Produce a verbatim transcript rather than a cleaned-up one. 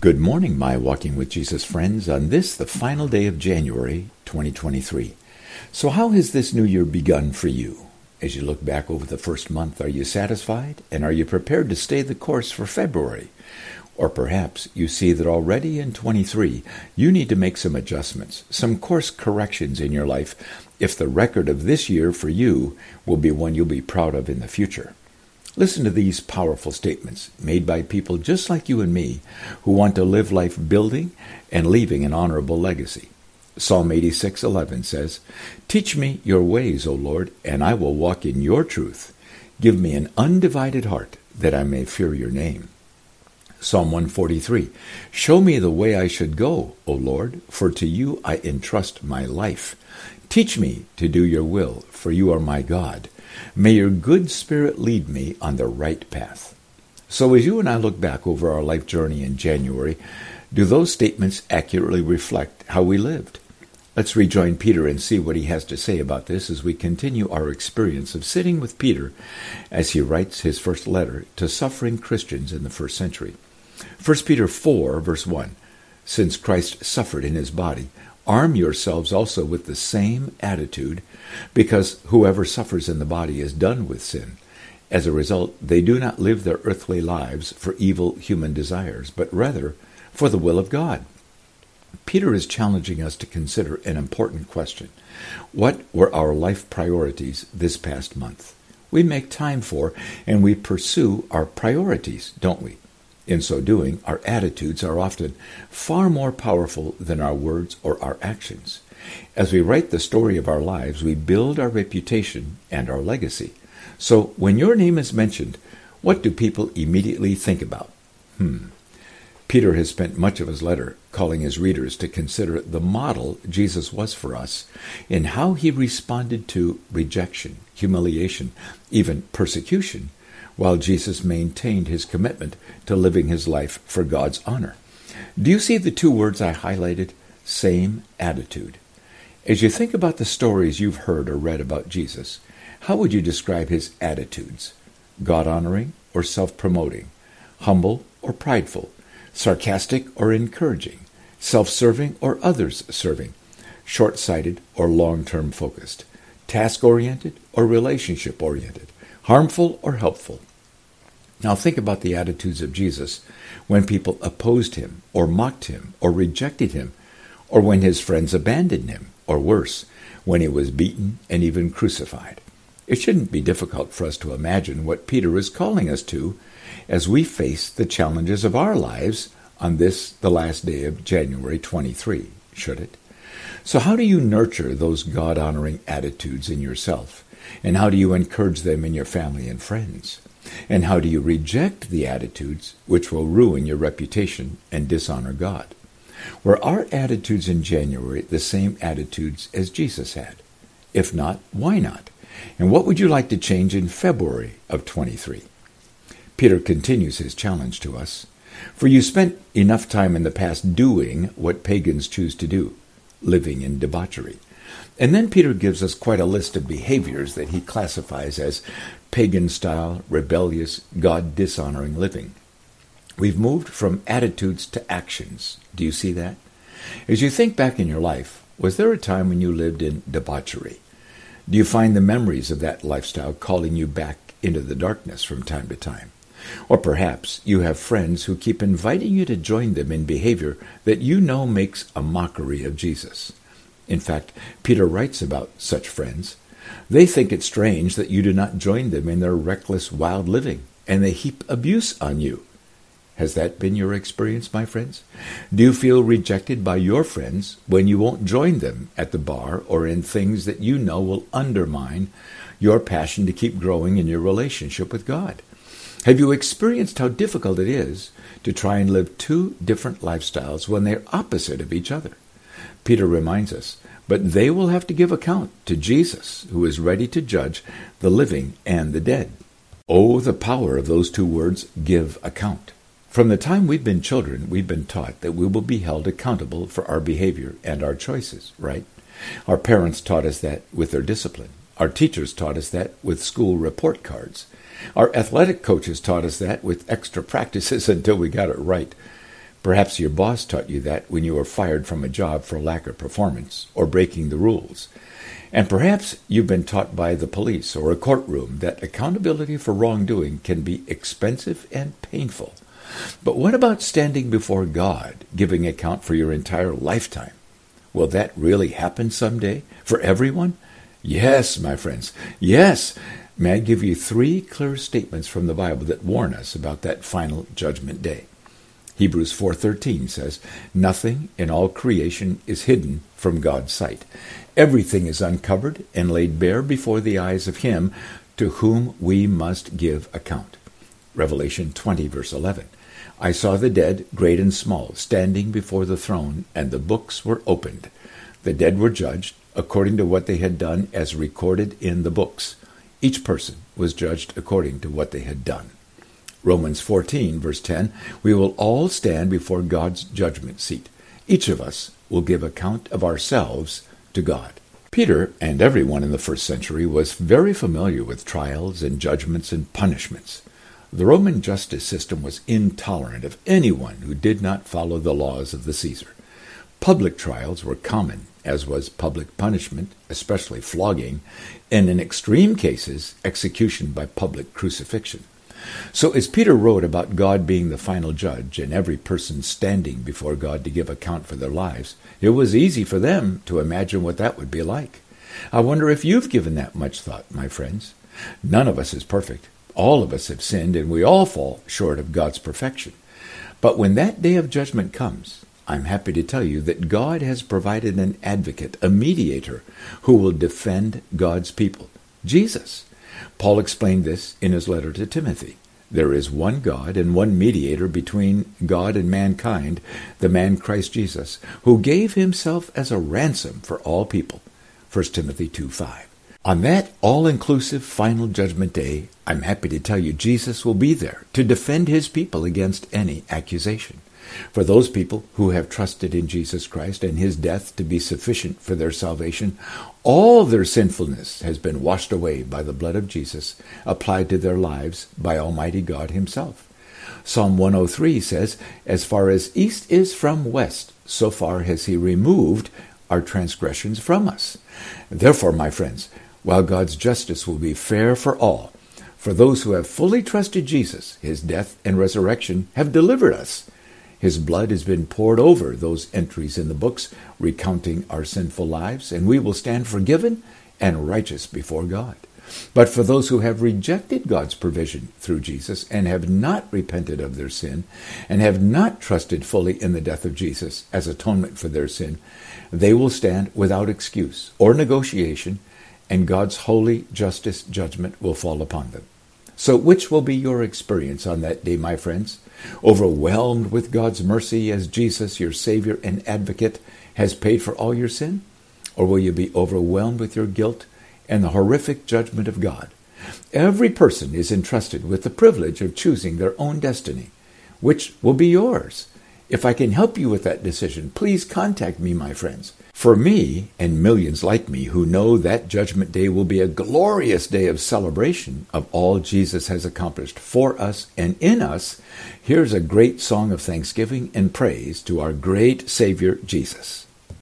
Good morning, my Walking with Jesus friends, on this, the final day of January twenty twenty-three. So how has this new year begun for you? As you look back over the first month, are you satisfied? And are you prepared to stay the course for February? Or perhaps you see that already in twenty-three, you need to make some adjustments, some course corrections in your life, if the record of this year for you will be one you'll be proud of in the future. Listen to these powerful statements made by people just like you and me who want to live life building and leaving an honorable legacy. Psalm eighty-six eleven says, "Teach me your ways, O Lord, and I will walk in your truth. Give me an undivided heart, that I may fear your name." Psalm one forty-three, "Show me the way I should go, O Lord, for to you I entrust my life. Teach me to do your will, for you are my God. May your good spirit lead me on the right path." So as you and I look back over our life journey in January, do those statements accurately reflect how we lived? Let's rejoin Peter and see what he has to say about this as we continue our experience of sitting with Peter as he writes his first letter to suffering Christians in the first century. First Peter four, verse one, "Since Christ suffered in his body, arm yourselves also with the same attitude, because whoever suffers in the body is done with sin. As a result, they do not live their earthly lives for evil human desires, but rather for the will of God." Peter is challenging us to consider an important question. What were our life priorities this past month? We make time for and we pursue our priorities, don't we? In so doing, our attitudes are often far more powerful than our words or our actions. As we write the story of our lives, we build our reputation and our legacy. So when your name is mentioned, what do people immediately think about? Hmm. Peter has spent much of his letter calling his readers to consider the model Jesus was for us in how he responded to rejection, humiliation, even persecution, while Jesus maintained his commitment to living his life for God's honor. Do you see the two words I highlighted? Same attitude. As you think about the stories you've heard or read about Jesus, how would you describe his attitudes? God-honoring or self-promoting? Humble or prideful? Sarcastic or encouraging? Self-serving or others-serving? Short-sighted or long-term focused? Task-oriented or relationship-oriented? Harmful or helpful? Now think about the attitudes of Jesus when people opposed him or mocked him or rejected him, or when his friends abandoned him, or worse, when he was beaten and even crucified. It shouldn't be difficult for us to imagine what Peter is calling us to as we face the challenges of our lives on this, the last day of January twenty-three, should it? So how do you nurture those God-honoring attitudes in yourself? And how do you encourage them in your family and friends? And how do you reject the attitudes which will ruin your reputation and dishonor God? Were our attitudes in January the same attitudes as Jesus had? If not, why not? And what would you like to change in February of twenty-three? Peter continues his challenge to us. "For you spent enough time in the past doing what pagans choose to do, living in debauchery." And then Peter gives us quite a list of behaviors that he classifies as pagan-style, rebellious, God-dishonoring living. We've moved from attitudes to actions. Do you see that? As you think back in your life, was there a time when you lived in debauchery? Do you find the memories of that lifestyle calling you back into the darkness from time to time? Or perhaps you have friends who keep inviting you to join them in behavior that you know makes a mockery of Jesus. In fact, Peter writes about such friends. They think it strange that you do not join them in their reckless, wild living, and they heap abuse on you. Has that been your experience, my friends? Do you feel rejected by your friends when you won't join them at the bar or in things that you know will undermine your passion to keep growing in your relationship with God? Have you experienced how difficult it is to try and live two different lifestyles when they're opposite of each other? Peter reminds us, but they will have to give account to Jesus, who is ready to judge the living and the dead. Oh, the power of those two words, give account. From the time we've been children, we've been taught that we will be held accountable for our behavior and our choices, right? Our parents taught us that with their discipline. Our teachers taught us that with school report cards. Our athletic coaches taught us that with extra practices until we got it right. Perhaps your boss taught you that when you were fired from a job for lack of performance or breaking the rules. And perhaps you've been taught by the police or a courtroom that accountability for wrongdoing can be expensive and painful. But what about standing before God, giving account for your entire lifetime? Will that really happen someday for everyone? Yes, my friends, yes. May I give you three clear statements from the Bible that warn us about that final judgment day? Hebrews four thirteen says, "Nothing in all creation is hidden from God's sight. Everything is uncovered and laid bare before the eyes of him to whom we must give account." Revelation twenty, verse eleven. "I saw the dead, great and small, standing before the throne, and the books were opened. The dead were judged according to what they had done as recorded in the books. Each person was judged according to what they had done." Romans fourteen, verse ten, "We will all stand before God's judgment seat. Each of us will give account of ourselves to God." Peter and everyone in the first century was very familiar with trials and judgments and punishments. The Roman justice system was intolerant of anyone who did not follow the laws of the Caesar. Public trials were common, as was public punishment, especially flogging, and in extreme cases, execution by public crucifixion. So as Peter wrote about God being the final judge and every person standing before God to give account for their lives, it was easy for them to imagine what that would be like. I wonder if you've given that much thought, my friends. None of us is perfect. All of us have sinned, and we all fall short of God's perfection. But when that day of judgment comes, I'm happy to tell you that God has provided an advocate, a mediator, who will defend God's people, Jesus. Paul explained this in his letter to Timothy. There is one God and one mediator between God and mankind, the man Christ Jesus, who gave himself as a ransom for all people. First Timothy two five. On that all-inclusive final judgment day, I'm happy to tell you Jesus will be there to defend his people against any accusation. For those people who have trusted in Jesus Christ and his death to be sufficient for their salvation, all their sinfulness has been washed away by the blood of Jesus, applied to their lives by Almighty God himself. Psalm one oh three says, "As far as east is from west, so far has he removed our transgressions from us." Therefore, my friends, while God's justice will be fair for all, for those who have fully trusted Jesus, his death and resurrection have delivered us. His blood has been poured over those entries in the books recounting our sinful lives, and we will stand forgiven and righteous before God. But for those who have rejected God's provision through Jesus and have not repented of their sin and have not trusted fully in the death of Jesus as atonement for their sin, they will stand without excuse or negotiation, and God's holy justice judgment will fall upon them. So which will be your experience on that day, my friends? Overwhelmed with God's mercy as Jesus, your Savior and Advocate, has paid for all your sin? Or will you be overwhelmed with your guilt and the horrific judgment of God? Every person is entrusted with the privilege of choosing their own destiny. Which will be yours? If I can help you with that decision, please contact me, my friends. For me, and millions like me who know that judgment day will be a glorious day of celebration of all Jesus has accomplished for us and in us, here's a great song of thanksgiving and praise to our great Savior, Jesus.